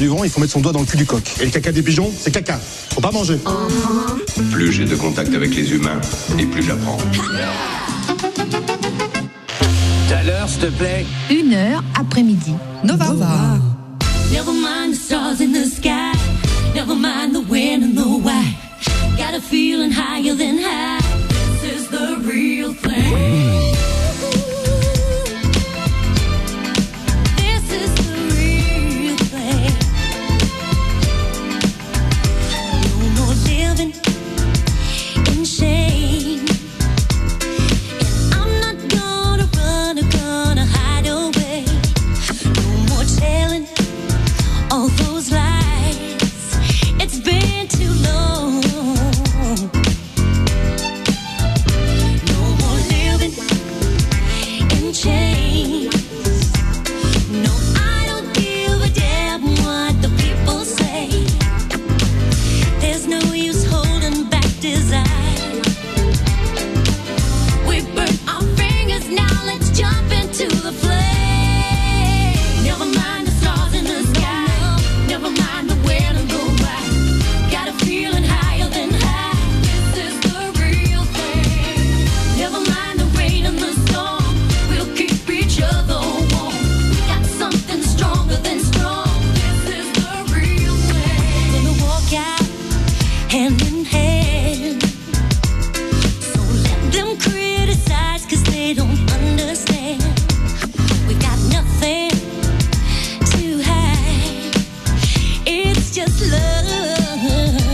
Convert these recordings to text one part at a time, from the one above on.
du vent, il faut mettre son doigt dans le cul du coq. Et le caca des pigeons, c'est caca. Faut pas manger. Plus j'ai de contact avec les humains, et plus j'apprends. T'as l'heure, s'il te plaît. 1h après-midi. Nova. Never mind the stars in the sky. Never mind the when and the why. Got a feeling higher than high. This is the real thing. All those lies, it's been too long. No more living in chains. No, I don't give a damn what the people say. There's no use holding back desire. We burn our fingers, now let's jump into the flame. Never mind the stars in the sky. Never mind the when and the why. Got a feeling higher than high. This is the real thing. Never mind the rain and the storm. We'll keep each other warm. Got something stronger than strong. This is the real thing. Gonna walk out hand in hand. So let them criticize, 'cause they don't understand. We got nothing to hide. It's just love.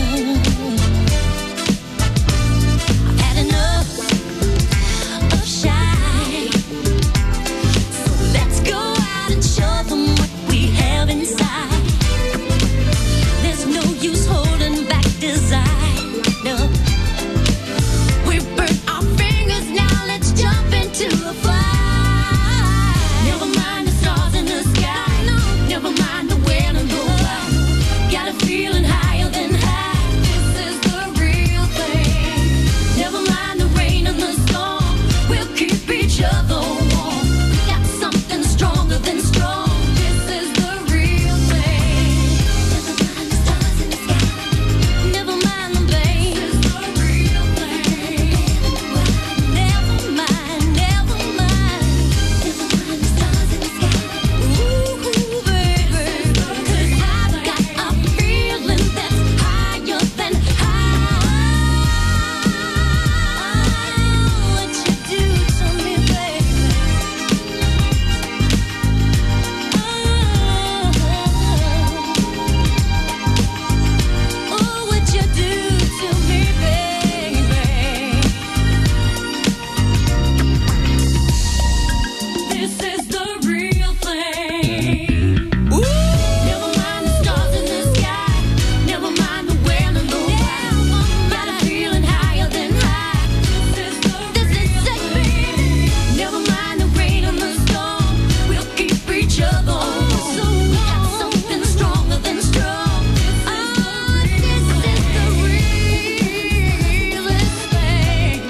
I've had enough of shy. So let's go out and show them what we have inside. There's no use holding back desire. No. We burnt our fingers, now let's jump into the fire. Never mind the stars in the sky. No. Never mind the when and the why. Got a feeling higher than high. This is the real thing. Never mind the rain and the storm. We'll keep each other warm. We got something stronger than strong. This is the real thing. Never mind the stars in the sky. Never mind the pain. This is the real thing. Never mind, never mind. Never mind the stars in the sky. Ooh, baby. 'Cause I've got a feeling that's higher than high. What you do to me, baby. Oh, what you do to me, baby. This is the real thing. Never mind the stars in the sky. Never mind the when and the why. Got a feeling higher than high. This is sexy. Never mind the rain and the storm. We'll keep each other warm. We got something stronger than strong. This is the realest thing.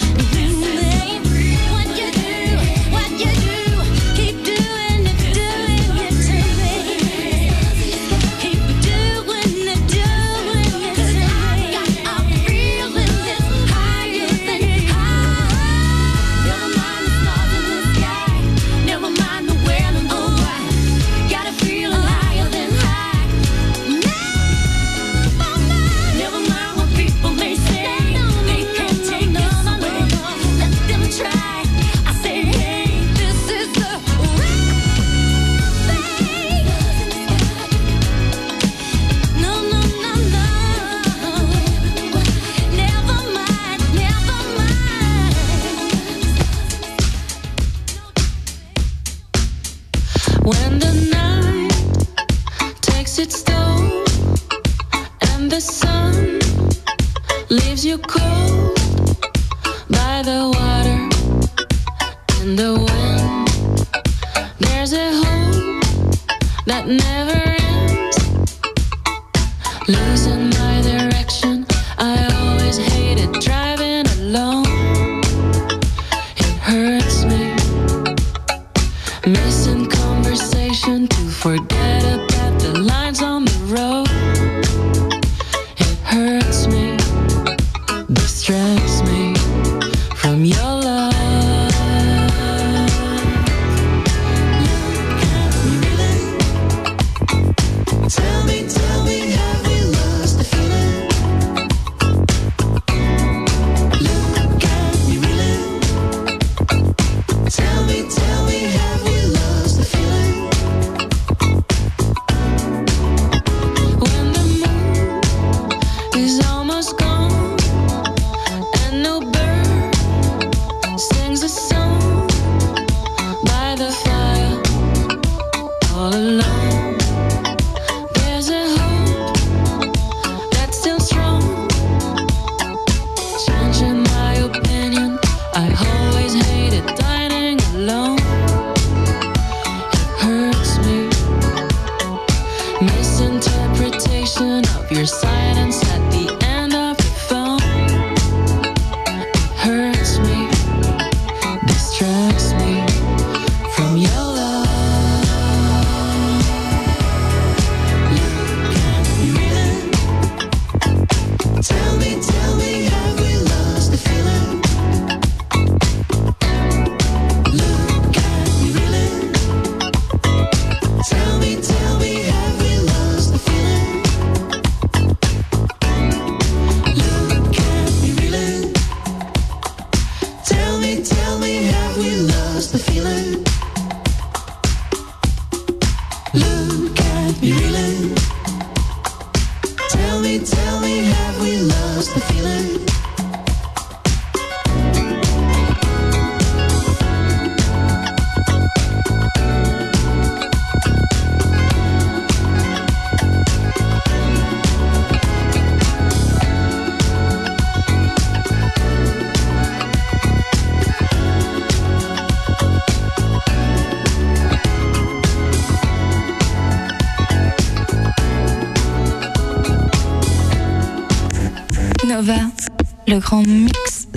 What you do, keep doing it to me. Keep doing it to me. 'Cause I got a feeling that's higher than high. Never mind the stars in the sky. Never mind the when and the why. Got a feeling higher than high. Never mind what people may say. They can't take this away. Let them try. I say, hey, this is the real thing. No, no, no, no. Never mind, never mind. When the night takes its toll and the sun leaves you cold by the water and the wind, there's a hope that never ends. Losing my direction, I always hated driving alone. It hurts me, missing conversation to forget about the lines on is almost gone, and no bird sings a song by the fire all alone. There's a hope that's still strong. Changing my opinion, I always hated dining alone. It hurts me. Misinterpretation of your silence at the end of the phone. It hurts me, distracts me from your love. Look at me reeling. Tell me, have we lost the feeling? Look at me reeling. Tell me, have we lost the feeling? Look at me reeling. Tell me, have we lost the feeling? Look at me reeling. Tell me, have we lost the feeling? Nova, le grand mix.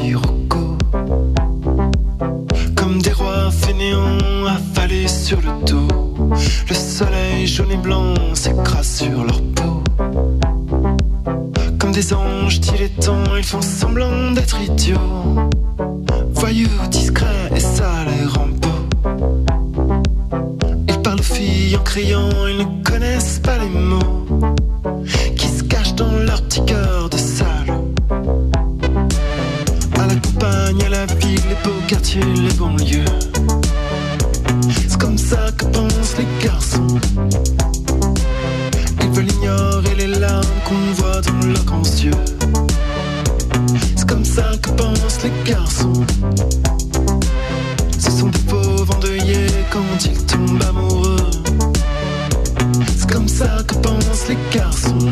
sirocco. Comme des rois fainéants affalés sur le dos. Le soleil jaune et blanc s'écrase sur leur peau. Comme des anges dilettants, ils font semblant d'être idiots. Voyous, discrets et ça les rend beaux. Ils parlent aux filles en criant, ils ne connaissent pas les mots qui se cachent dans leur petit cœur de salaud. À la campagne, à la ville, les beaux quartiers, les banlieues. C'est comme ça que pensent les garçons. Ils veulent ignorer les larmes qu'on voit dans leurs grands yeux. C'est comme ça que pensent les garçons. Ce sont des pauvres endeuillés quand ils tombent amoureux. C'est comme ça que pensent les garçons.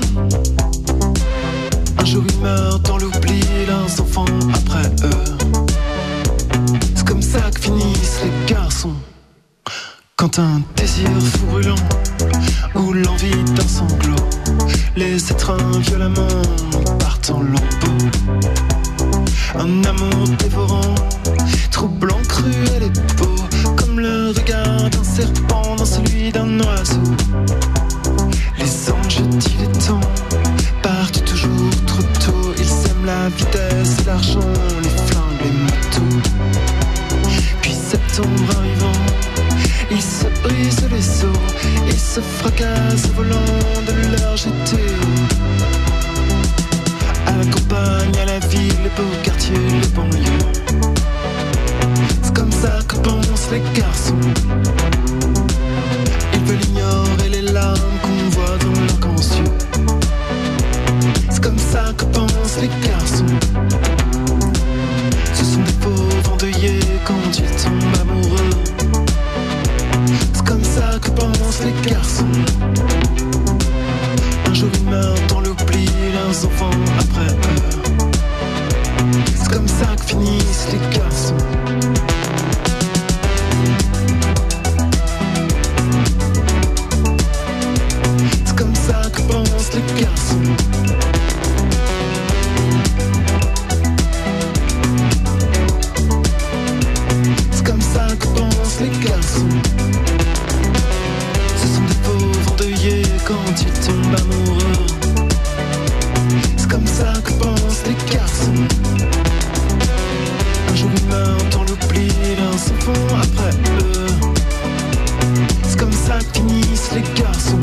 Un jour ils meurent dans l'oubli, leurs enfants après eux. C'est comme ça que finissent les garçons. Quand un désir fou brûlant ou l'envie d'un sanglot les étreint violemment, partent en lambeaux. Un amour dévorant, troublant, cruel et beau, comme le regard d'un serpent dans celui d'un oiseau. Les anges dilettants partent toujours trop tôt. Ils aiment la vitesse, l'argent, les flingues, les motos. Puis septembre arrivant, ils se brisent les os et se fracassent au volant de leur GTO. À la campagne, à la ville, les beaux quartiers, les banlieues. C'est comme ça que pensent les garçons. Ils veulent ignorer les larmes qu'on voit dans leurs grands yeux. C'est comme ça que pensent les garçons. Ce sont des pauvres endeuillés quand ils tombent amoureux. C'est comme ça que pensent les garçons. Un jour ils meurent dans l'oubli, leurs enfants après eux. C'est comme ça que finissent les garçons. C'est comme ça que pensent les garçons. C'est comme ça que pensent les garçons. Ce sont des pauvres endeuillés quand ils tombent amoureux. C'est comme ça que pensent les garçons. Un jour ils meurent dans l'oubli, leurs enfants après eux. C'est comme ça que finissent les garçons.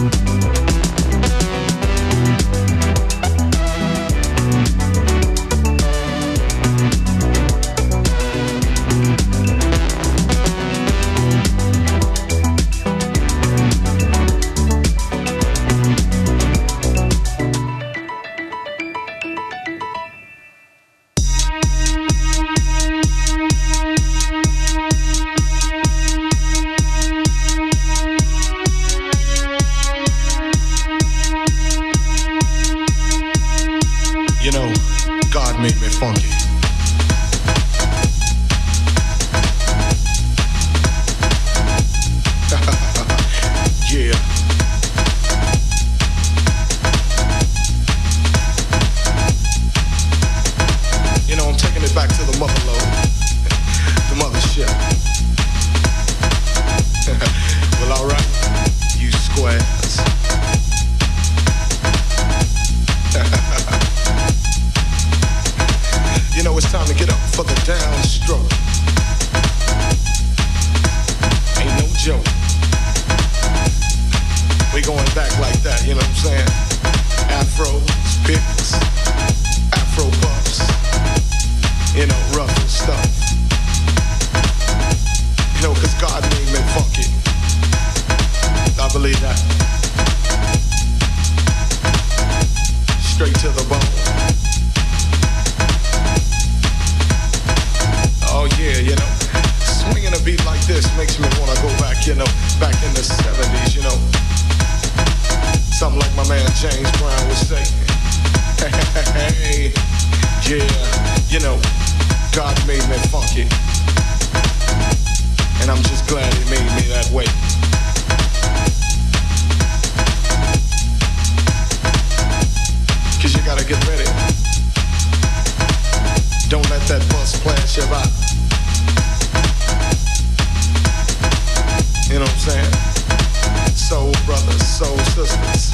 Don't let that bus flash you by. You know what I'm saying? Soul brothers, soul sisters.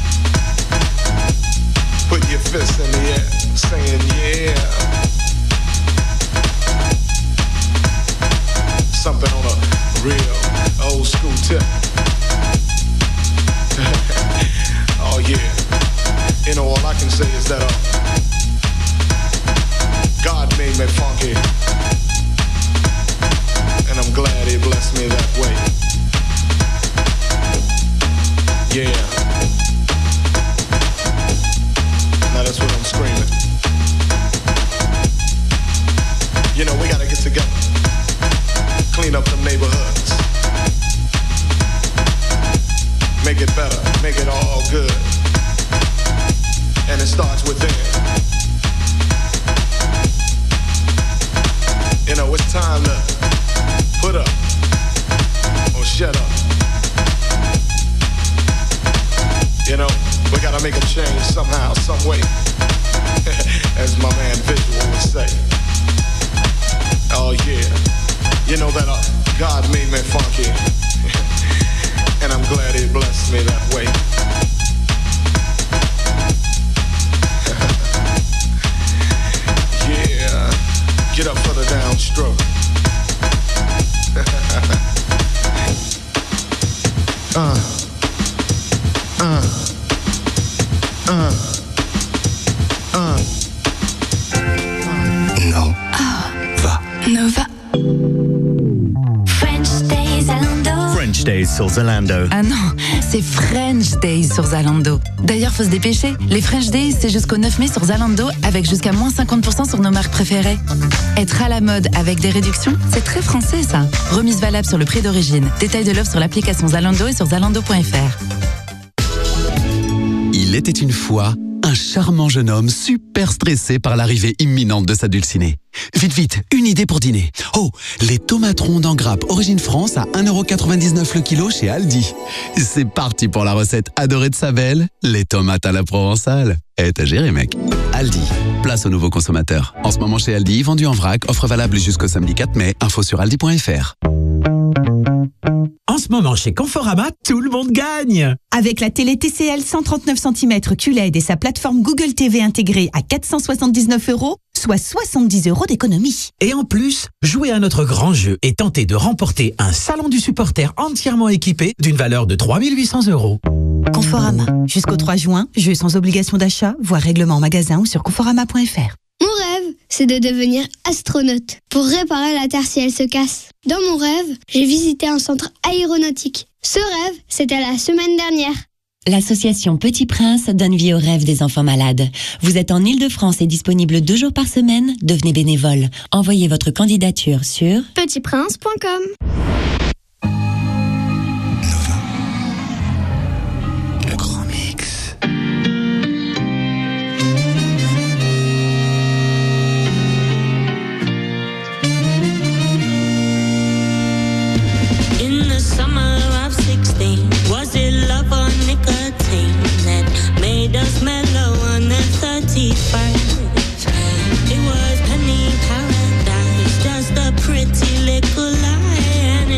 Put your fists in the air, saying yeah. Something on a real old school tip. Oh yeah. You know, all I can say is that God made me funky, and I'm glad He blessed me that way. Yeah. Now that's what I'm screaming. You know, we gotta get together, clean up the neighborhoods, make it better, make it all good. And it starts within. You know, it's time to put up or shut up. You know, we gotta make a change somehow, some way. As my man Visual would say. Oh yeah. You know that God made me funky. And I'm glad He blessed me that way. Yeah. Get up for the downstroke. Nova. French Days Zalando. French Days sur Zalando. Ah non, c'est French Days sur Zalando. D'ailleurs, faut se dépêcher. Les French Days, c'est jusqu'au 9 mai sur Zalando, avec jusqu'à moins 50% sur nos marques préférées. Être à la mode avec des réductions, c'est très français ça. Remise valable sur le prix d'origine. Détail de l'offre sur l'application Zalando et sur zalando.fr. Il était une fois un charmant jeune homme super stressé par l'arrivée imminente de sa dulcinée. Vite, vite, une idée pour dîner. Oh, les tomates rondes en grappe Origine France à 1,99€ le kilo chez Aldi. C'est parti pour la recette adorée de sa belle, les tomates à la provençale. Eh, t'as géré, mec. Aldi, place aux nouveaux consommateurs. En ce moment chez Aldi, vendu en vrac, offre valable jusqu'au samedi 4 mai, info sur aldi.fr. En ce moment, chez Conforama, tout le monde gagne. Avec la télé TCL 139 cm QLED et sa plateforme Google TV intégrée à 479€, soit 70€ d'économie. Et en plus, jouez à notre grand jeu et tentez de remporter un salon du supporter entièrement équipé d'une valeur de 3800€. Conforama. Jusqu'au 3 juin, jeu sans obligation d'achat, voire règlement en magasin ou sur conforama.fr. Mon rêve, c'est de devenir astronaute pour réparer la Terre si elle se casse. Dans mon rêve, j'ai visité un centre aéronautique. Ce rêve, c'était la semaine dernière. L'association Petit Prince donne vie aux rêves des enfants malades. Vous êtes en Ile-de-France et disponible 2 jours par semaine. Devenez bénévole. Envoyez votre candidature sur petitprince.com. Le grand mix. In the summer of 16, was it love or nicotine that made us mellow on the 31st? It was penny paradise, just a pretty little lie. And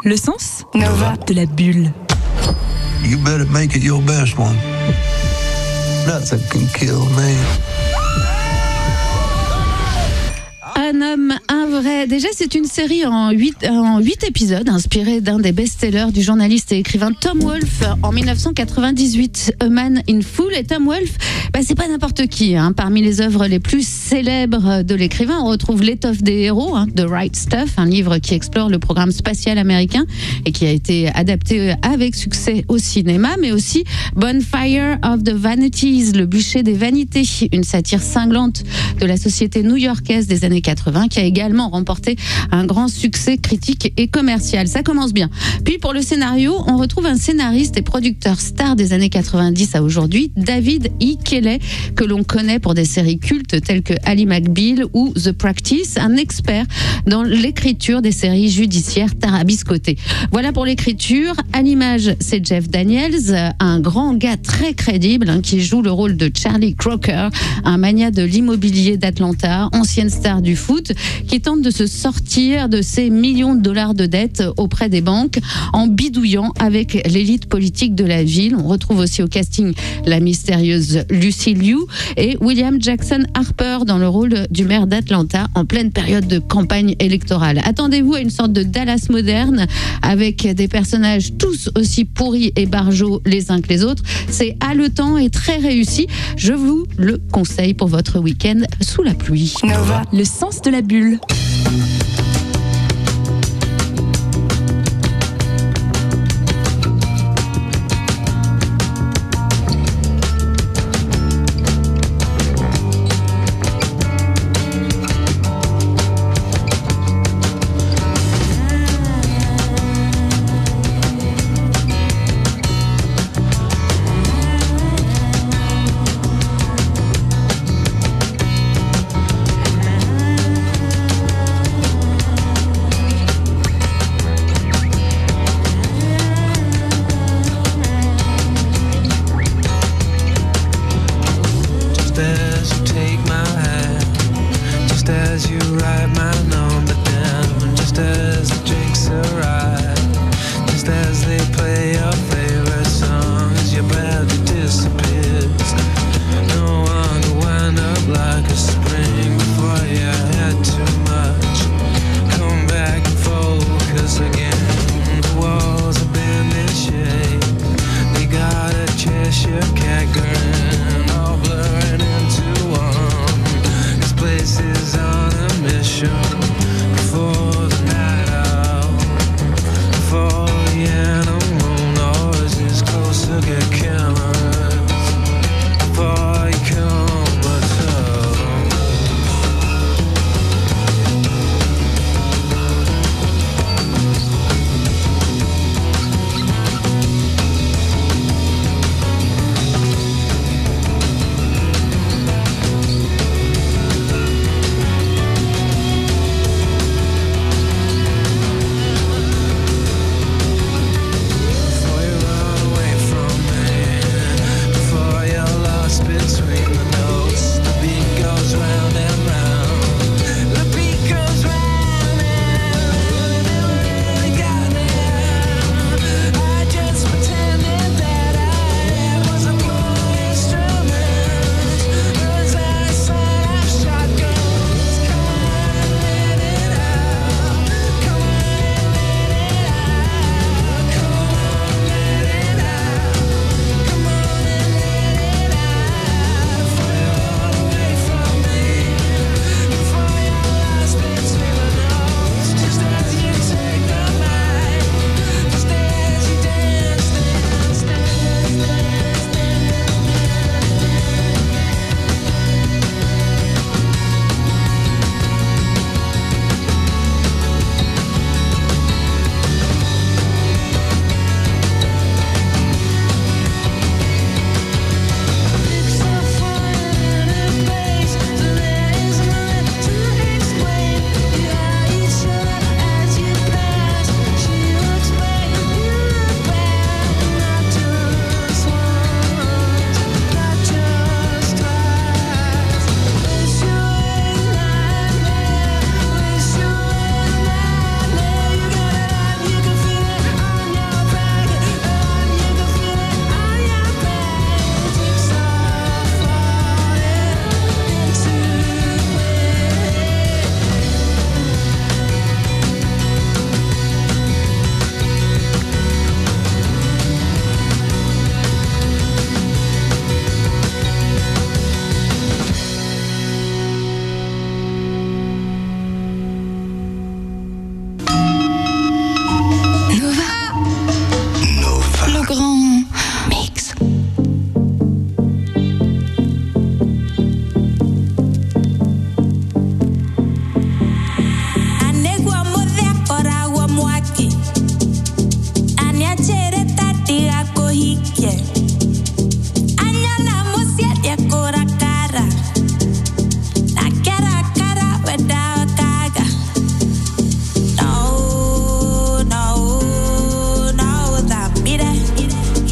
Le sens Nova de la bulle. You better make it your best one. Nothing can kill me. Un homme, un vrai. Déjà, c'est une série en 8 épisodes, inspirée d'un des best-sellers du journaliste et écrivain Tom Wolfe en 1998, A Man in Fool. Et Tom Wolfe, c'est pas n'importe qui. Parmi les œuvres les plus célèbres de l'écrivain, on retrouve L'étoffe des héros, The Right Stuff, un livre qui explore le programme spatial américain et qui a été adapté avec succès au cinéma, mais aussi Bonfire of the Vanities, Le bûcher des vanités, une satire cinglante de la société new-yorkaise des années 80, qui a également remporté un grand succès critique et commercial. Ça commence bien. Puis pour le scénario, on retrouve un scénariste et producteur star des années 90 à aujourd'hui, David E. Kelley, que l'on connaît pour des séries cultes telles que Ally McBeal ou The Practice, un expert dans l'écriture des séries judiciaires tarabiscotées. Voilà pour l'écriture. À l'image, c'est Jeff Daniels, un grand gars très crédible qui joue le rôle de Charlie Crocker, un magnat de l'immobilier d'Atlanta, ancienne star du foot, qui tente de se sortir de ses millions de dollars de dettes auprès des banques en bidouillant avec l'élite politique de la ville. On retrouve aussi au casting la mystérieuse Lucy Liu et William Jackson Harper dans le rôle du maire d'Atlanta en pleine période de campagne électorale. Attendez-vous à une sorte de Dallas moderne avec des personnages tous aussi pourris et barjots les uns que les autres. C'est haletant et très réussi. Je vous le conseille pour votre week-end sous la pluie. Nova, le sens de la bulle. grand mix. No, that mire.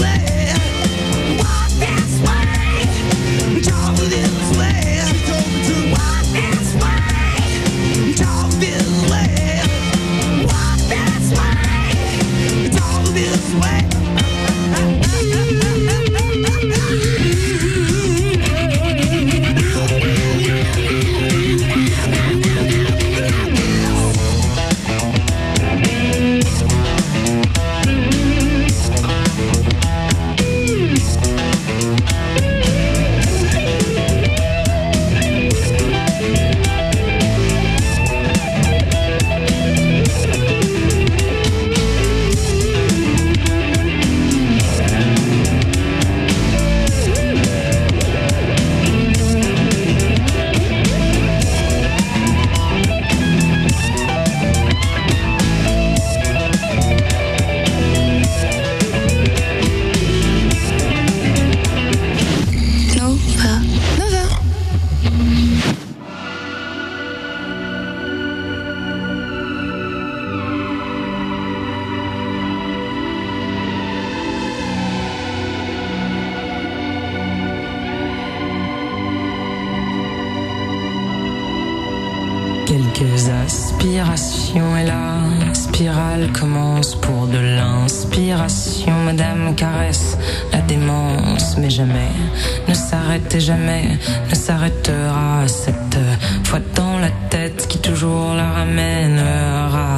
Quelques aspirations et la spirale commence pour de l'inspiration. Madame caresse la démence, mais jamais ne s'arrête et jamais ne s'arrêtera. Cette fois dans la tête qui toujours la ramènera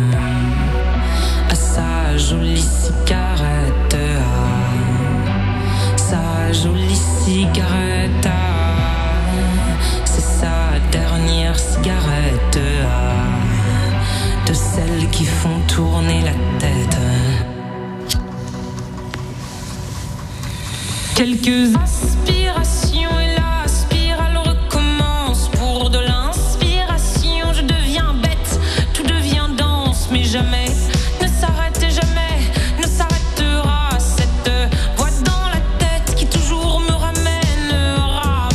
à sa jolie cigarette, à sa jolie cigarette. C'est sa dernière cigarette, de celles qui font tourner la tête. Quelques aspirations et la spirale recommence pour de l'inspiration. Je deviens bête, tout devient dense, mais jamais ne s'arrête et jamais ne s'arrêtera. Cette voix dans la tête qui toujours me ramènera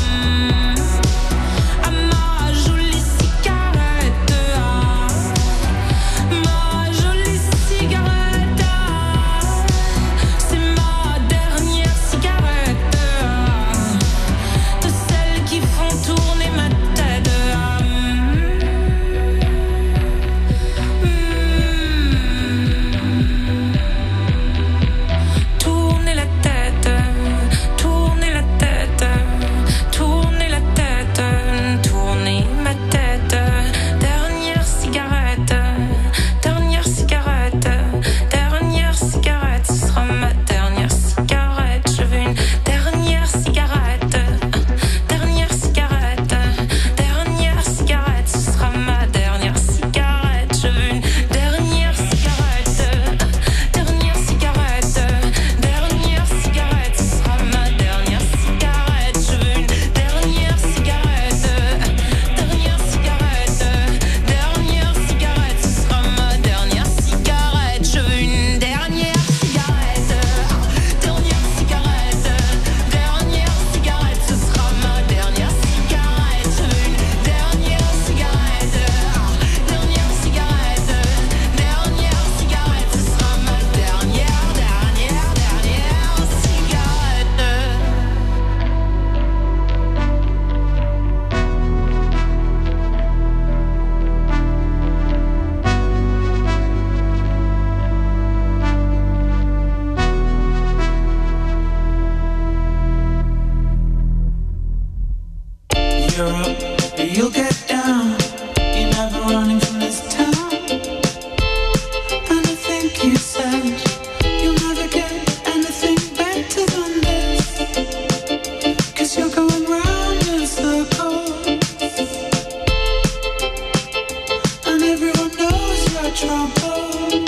à ma jolie cigarette, à ma jolie cigarette. C'est ma dernière cigarette, de celles qui font tourner ma tête. Tourner la tête, tourner la tête, tourner la tête, tourner ma tête. Dernière cigarette, dernière cigarette, dernière cigarette. Ce sera ma dernière cigarette. Je veux une dernière cigarette, dernière cigarette, dernière cigarette. Ce sera ma dernière cigarette. Je veux une dernière cigarette, dernière cigarette, dernière cigarette. Ce sera ma dernière cigarette. Je veux une dernière cigarette, dernière cigarette, dernière cigarette. Ce sera ma dernière cigarette. Je veux une dernière cigarette, dernière cigarette, dernière cigarette. Ce sera ma dernière cigarette. Je veux une dernière cigarette, dernière cigarette, dernière cigarette. Ce sera ma dernière You're up, you'll get down. You're never running from this town. And I think you said you'll never get anything better than this. 'Cause you're going round in circles. And everyone knows your trouble.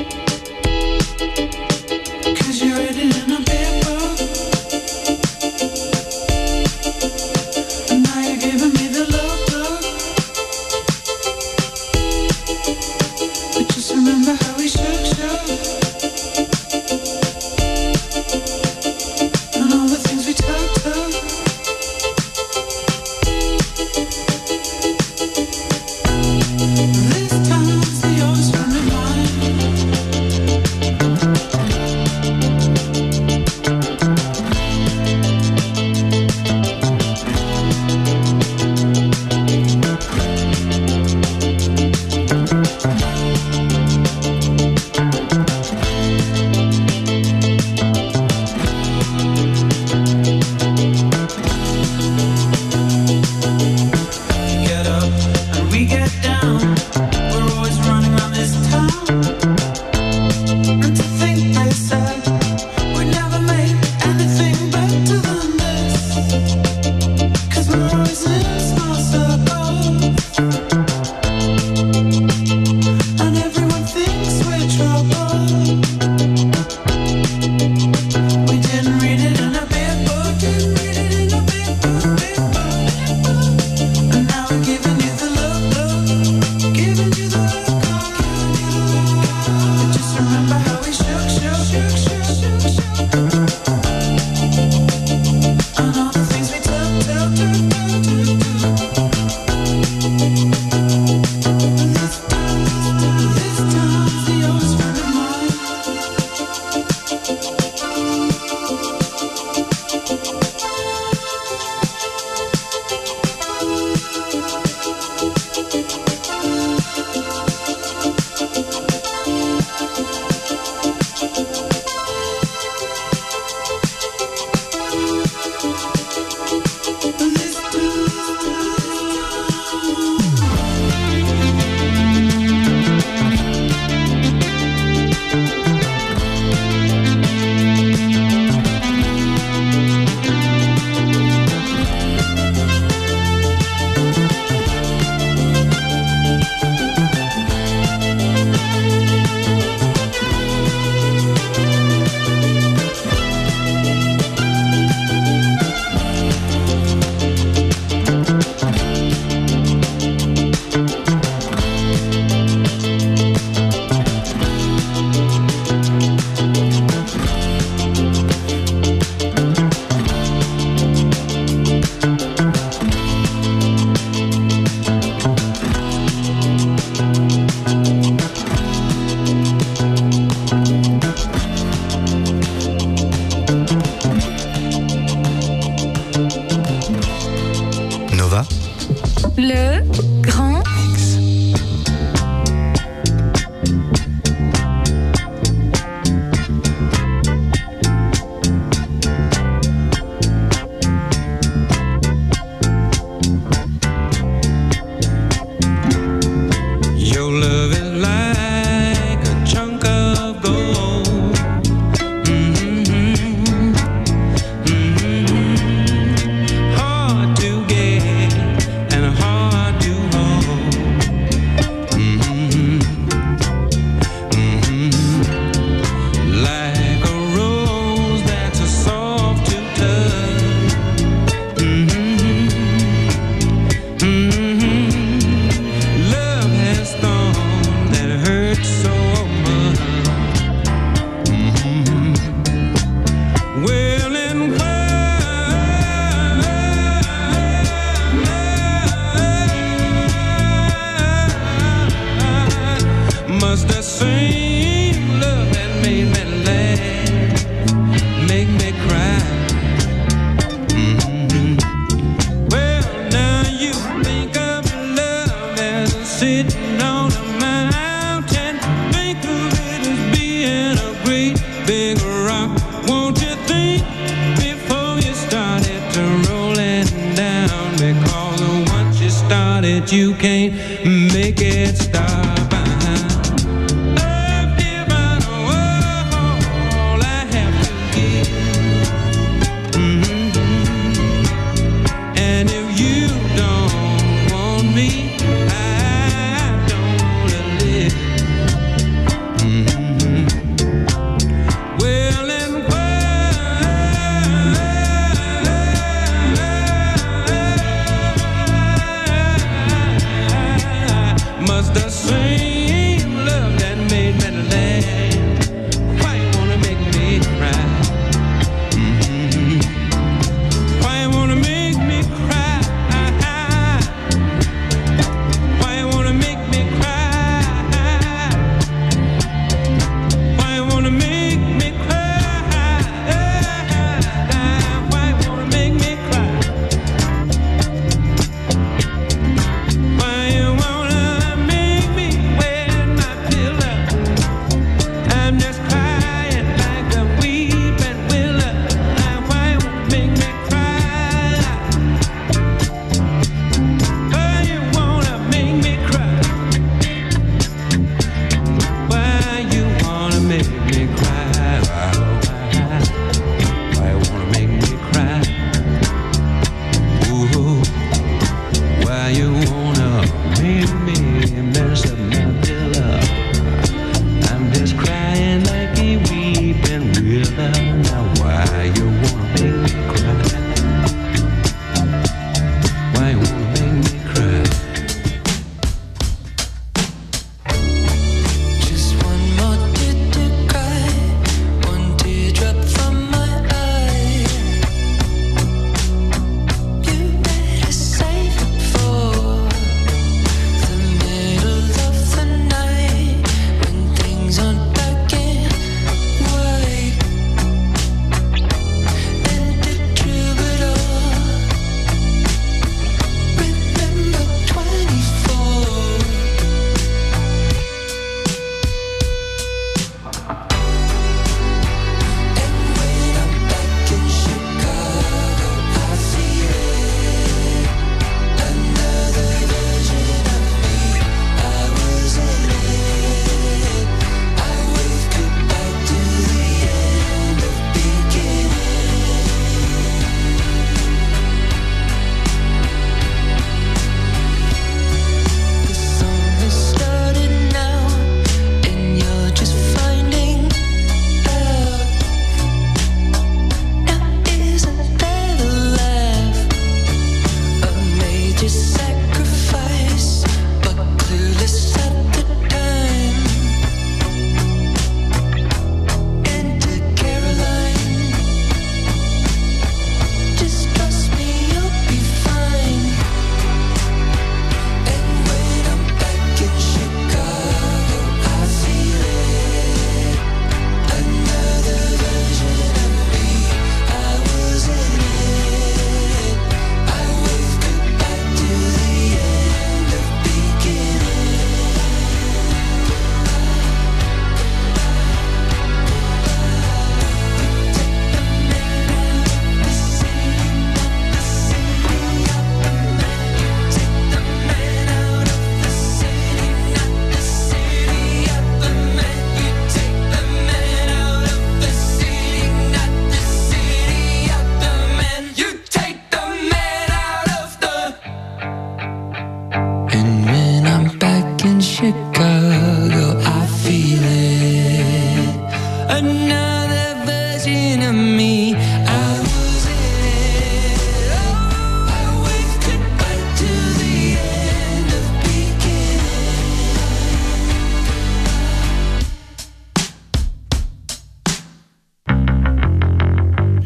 'Cause you're written in a big book. And now you're giving me Well, and must that same love that made me laugh make me cry? Mm-hmm. Well, now you think of love as sitting on a mountain. Think of it as being a great big rock. Won't you think before you started to rolling down? Because once you started, you can't make it stop.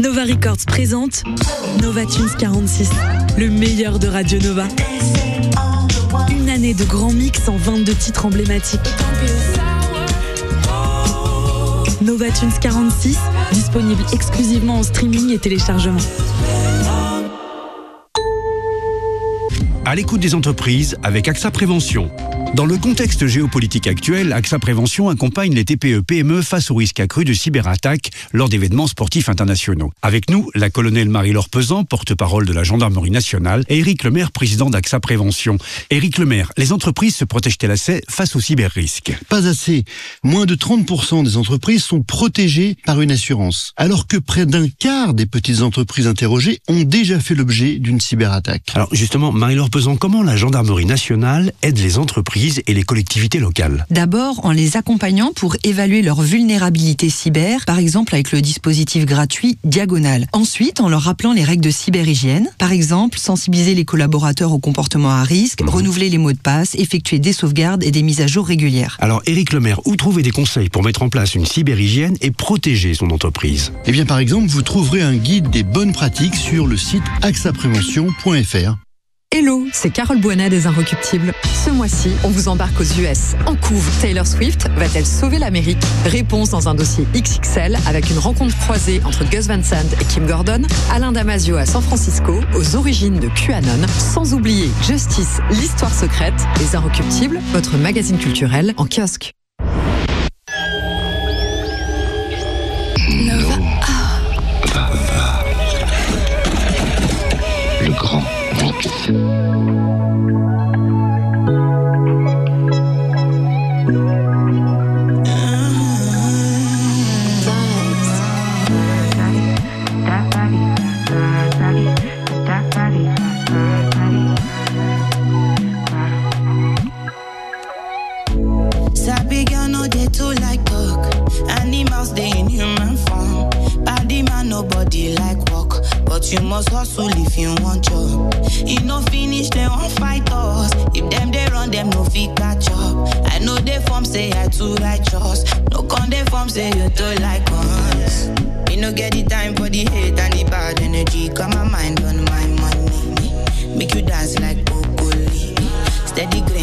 Nova Records présente Nova Tunes 46, le meilleur de Radio Nova. Une année de grands mix en 22 titres emblématiques. Nova Tunes 46, disponible exclusivement en streaming et téléchargement. À l'écoute des entreprises avec AXA Prévention. Dans le contexte géopolitique actuel, AXA Prévention accompagne les TPE-PME face au risque accru de cyberattaques lors d'événements sportifs internationaux. Avec nous, la colonelle Marie-Laure Pesant, porte-parole de la Gendarmerie nationale, et Éric Lemaire, président d'AXA Prévention. Éric Lemaire, les entreprises se protègent-elles assez face aux cyber-risques ? Pas assez. Moins de 30% des entreprises sont protégées par une assurance, alors que près d'un quart des petites entreprises interrogées ont déjà fait l'objet d'une cyberattaque. Alors justement, Marie-Laure Pesant, comment la Gendarmerie nationale aide les entreprises et les collectivités locales? D'abord, en les accompagnant pour évaluer leur vulnérabilité cyber, par exemple avec le dispositif gratuit Diagonale. Ensuite, en leur rappelant les règles de cyberhygiène, par exemple, sensibiliser les collaborateurs au comportement à risque, renouveler les mots de passe, effectuer des sauvegardes et des mises à jour régulières. Alors, Éric Lemaire, où trouver des conseils pour mettre en place une cyberhygiène et protéger son entreprise? Eh bien, par exemple, vous trouverez un guide des bonnes pratiques sur le site axaprévention.fr. Hello, c'est Carole Boinet des Inrecuptibles. Ce mois-ci, on vous embarque aux US. En couve, Taylor Swift va-t-elle sauver l'Amérique? Réponse dans un dossier XXL avec une rencontre croisée entre Gus Van Sant et Kim Gordon, Alain Damasio à San Francisco, aux origines de QAnon, sans oublier Justice, l'histoire secrète, Les Inrecuptibles, votre magazine culturel en kiosque. Nova. Le grand mix. Sabi girl no dey too like talk. Animals dey in human form. Body man nobody like walk, but you must hustle if you want job. You no finish they won't fight us. If them they run them no fit catch up. I know they form say I too righteous. No con they form say you too like us. Me no get the time for the hate and the bad energy. Got my mind on my money. Make you dance like broccoli. Steady grain.